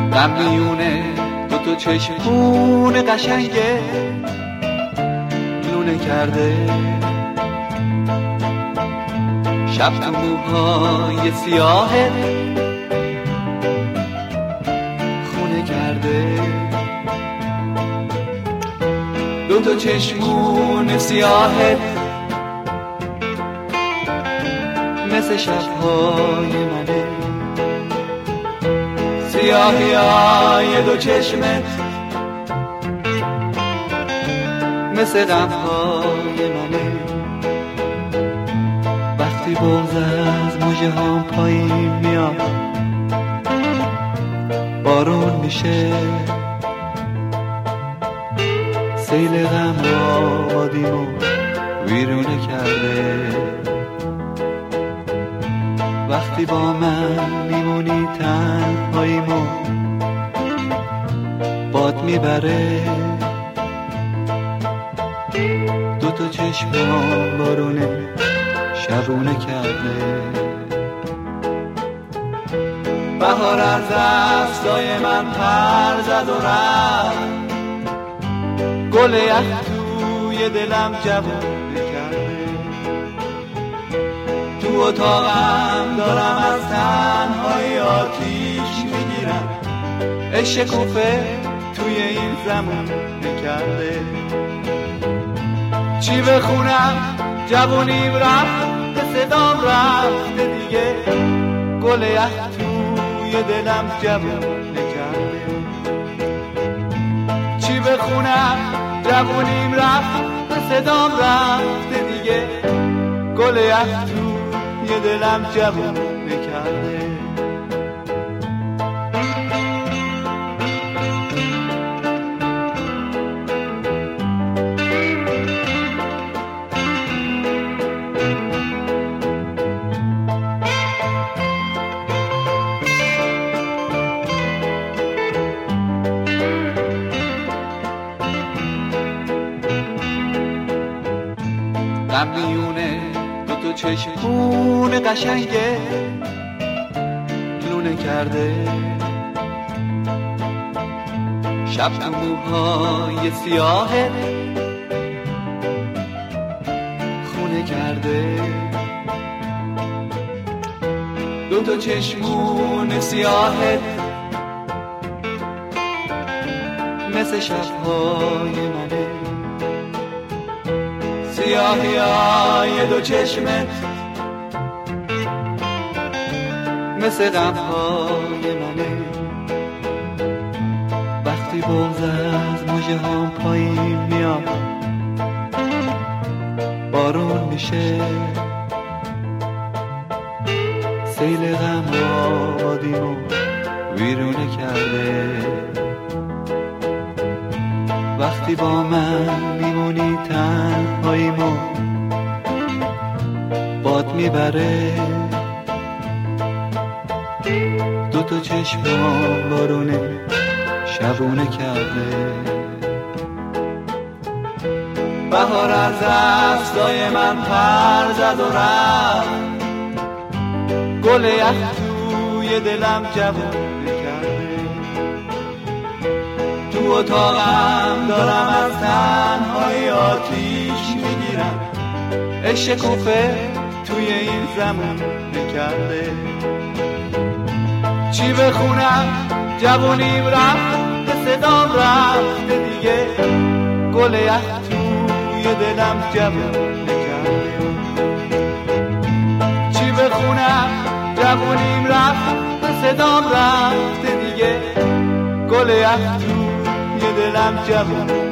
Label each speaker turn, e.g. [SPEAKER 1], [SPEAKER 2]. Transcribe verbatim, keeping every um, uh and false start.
[SPEAKER 1] غم میونه دو تا چشمون قشنگه لونه کرده، شب تو موهای سیاهه خونه کرده. دو تا چشمون سیاهه مثل شبهای منه، سیاهی های دو چشمت مثل غمهای منه. وقتی بغض از مژه هام پایین میاد بارون میشه، سیل غم آبادیمو ویرونه کرده. وقتی با من میمونی تنهاییمو باد میبره، دو تا چشمام بارونه شبونه کرده. بهار از دستای من پر زد و رفت، گل یخ توی دلم جوونه کرده. تو اتاقم دارم از تنهایی آتیش میگیرم، عشق کوفه توی این زمون نکرده. چی بخونم جوونیم رفت، صدام رفته دیگه، گل یخ توی دلم جوون نکرده. چی بخونم جوونیم رفت، صدام رفته دیگه، گل یخ توی دلم جوون نکرده. غم میونه دو تا چشمون قشنگه لونه کرده، شب تو موهای سیاهه خونه کرده. دو تا چشمون سیاهه مثل شبهای منه، سیاهی های دو چشمت مثل غمهای منه. وقتی بغض از مژه هام پایین میاد بارون میشه، سیل غم آبادیمو ویرونه کرده. وقتی با من میمونی تنهاییمو باد میبره، دو تا چشمام بارونه شبونه کرده. بهار از دستای من پر زد و رفت، گل یخ توی دلم جوونه کرده. تو اتاقم دارم از تنهایی آتیش میگیرم، عشق کوفه توی این زمون نکرده. چی بخونم جوونیم رفت، صدام رفته دیگه، گل یخ توی دلم جوون نکرده. چی بخونم جوونیم رفت، صدام رفته دیگه، گل یخ توی دلم جوون